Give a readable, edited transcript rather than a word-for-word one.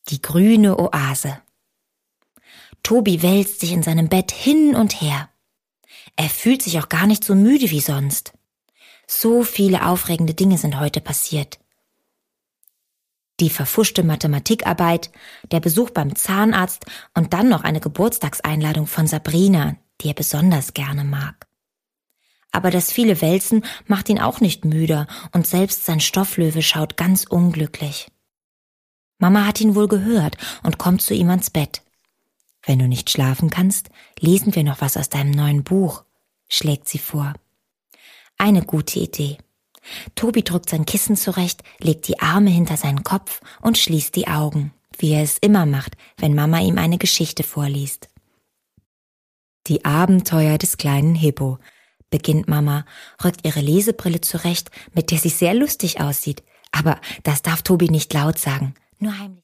Die grüne Oase. Tobi wälzt sich in seinem Bett hin und her. Er fühlt sich auch gar nicht so müde wie sonst. So viele aufregende Dinge sind heute passiert. Die verfuschte Mathematikarbeit, der Besuch beim Zahnarzt und dann noch eine Geburtstagseinladung von Sabrina, die er besonders gerne mag. Aber das viele Wälzen macht ihn auch nicht müde und selbst sein Stofflöwe schaut ganz unglücklich. Mama hat ihn wohl gehört und kommt zu ihm ans Bett. »Wenn du nicht schlafen kannst, lesen wir noch was aus deinem neuen Buch«, schlägt sie vor. Eine gute Idee. Tobi drückt sein Kissen zurecht, legt die Arme hinter seinen Kopf und schließt die Augen, wie er es immer macht, wenn Mama ihm eine Geschichte vorliest. »Die Abenteuer des kleinen Hippo«, beginnt Mama, rückt ihre Lesebrille zurecht, mit der sie sehr lustig aussieht. Aber das darf Tobi nicht laut sagen, nur heimlich.